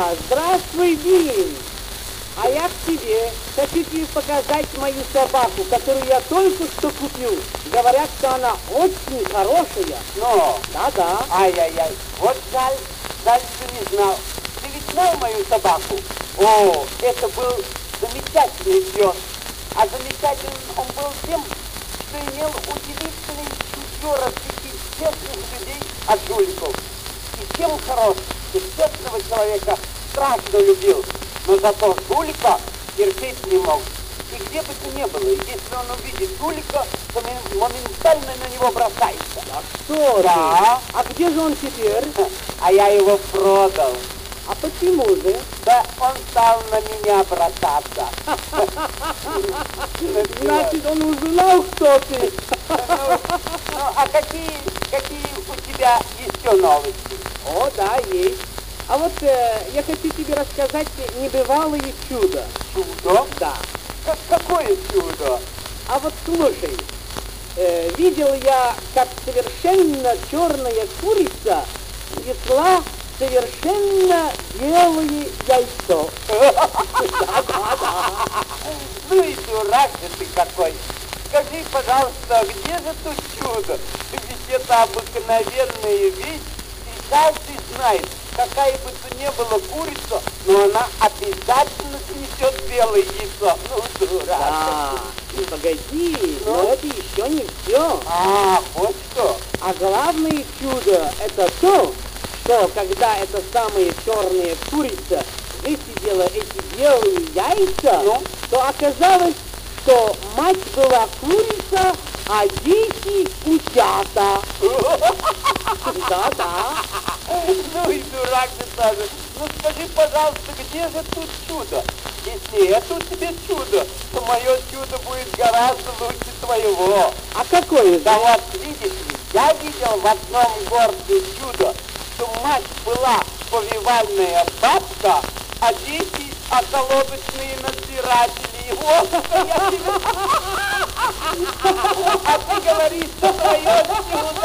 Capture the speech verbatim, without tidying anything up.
А, здравствуй, Бин. А я к тебе. Хочу тебе показать мою собаку, которую я только что купил. Говорят, что она очень хорошая. Ну, Да-да. ай-яй-яй, вот жаль, жаль, что не знал. Ты ведь знал мою собаку? О, это был замечательный пес. А замечательным он был тем, что имел удивительное чутье различить честных людей от жуликов. И тем хорош, что честного человека страшно любил, но зато жулика терпеть не мог. И где бы то ни было, если он увидит жулика, то моментально на него бросается. А что Да. ты? А где же он теперь? А я его продал. А почему же? Да он стал на меня бросаться. Значит, он узнал, кто ты. Ну, а какие, какие у тебя еще новости? О, да, есть. А вот э, я хочу тебе рассказать небывалое чудо. Чудо? Да. Как, какое чудо? А вот слушай, э, видел я, как совершенно черная курица несла совершенно белое яйцо. Ну и дурак же ты какой. Скажи, пожалуйста, где же тут чудо? Ведь это обыкновенная вещь, и каждый знает, какая бы то ни была курица, но она обязательно снесет белое яйцо. Ну, дурак. Да, и погоди, Ну? но это еще не все. А, вот что. А главное чудо это то, что когда эта самая черная курица высидела эти белые яйца, Ну? то оказалось, что мать была курица, а дети утята. Да-да. Ну и дурак ты тоже. Ну скажи, пожалуйста, где же тут чудо? Если это у тебя чудо, то мое чудо будет гораздо лучше твоего. А какое Да же? вот, видишь ли, я видел в одном городе чудо, что мать была повивальная бабка, а дети околоточные надзиратели. Вот что я тебе... А ты говоришь, что твое чудо